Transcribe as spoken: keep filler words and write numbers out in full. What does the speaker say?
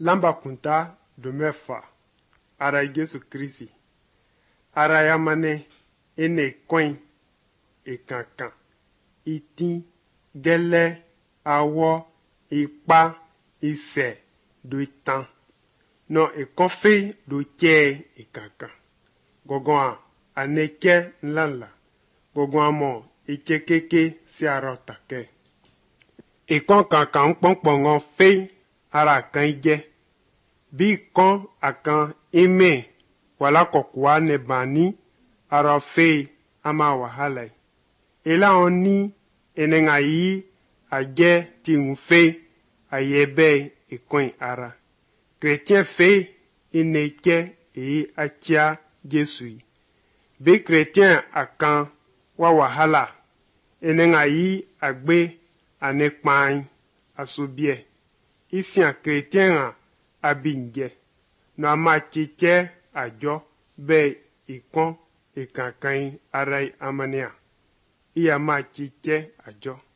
lamba kunta domefa ara Jesu Kristi ara yamane ene coin e kankan iti gele awo ipa ise do itan no e kofi do che e kankan gogon aneke nlala gogon amo ichekeke si arotake e kon kankan pongpongon fe ara kan ije bi kon akan ime wala kokwa ne bani ara fe ama wahala ela oni enenga yi aje ti unfe ayebe ikon ara chrétien fe ineke e achia Jesu bi chrétien akan wa wahala enenga yi agbe anekpan asobie isian chrétien a abinje no amachiche ajo be ikon ikankan arai amania iya machiche ajo